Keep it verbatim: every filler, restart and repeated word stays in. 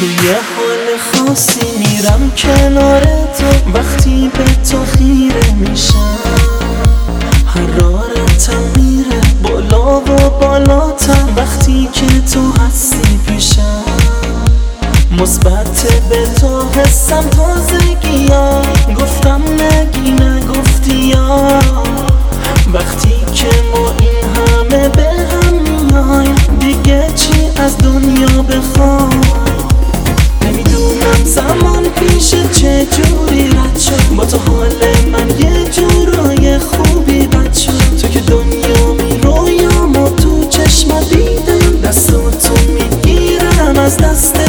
توی حال خاصی میرم کنار تو، وقتی به تو خیره میشم حرارتم میره بالا و بالاتر، وقتی که تو هستی پیشم مثبت به تو حسم تازگی ها، گفتم نگی نگفتی یا وقتی که ما این همه به هم میایم دیگه چی از دنیا بخوام. نمیدونم زمان پیش چه جوری رد شد، با تو حال من یه جورای خوبی بد شد. تو که دنیا می رویام و تو چشم دیدم، دستاتو میگیرم از دست